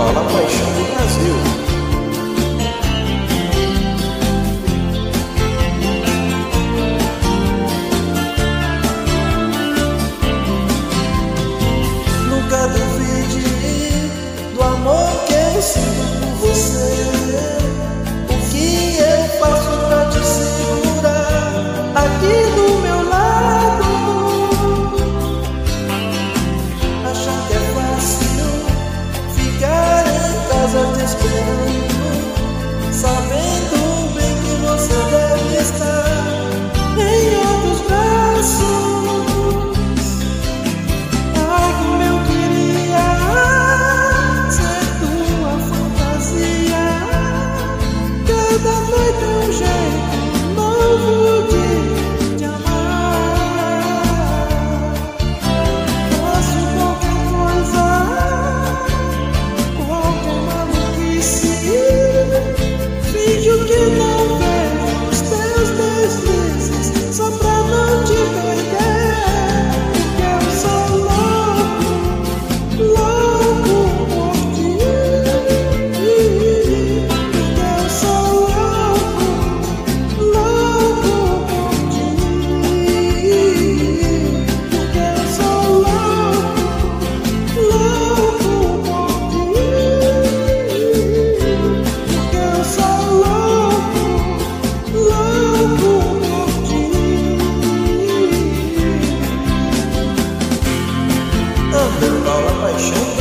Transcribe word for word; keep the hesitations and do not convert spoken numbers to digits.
Paula, a paixão do Brasil. Nunca duvide do amor que eu sinto por você. O que eu faço pra te segurar aqui do meu lado? Achar que é fácil ficar em casa te esperando, sabendo bem que você deve estar em outros braços. De um jeito novo de te amar. Faço qualquer coisa, qualquer maluquice. Finjo que não vejo os teus deslizes, só pra não te perder. Porque eu sou louco, louco por ti. Porque eu sou Paula, a paixão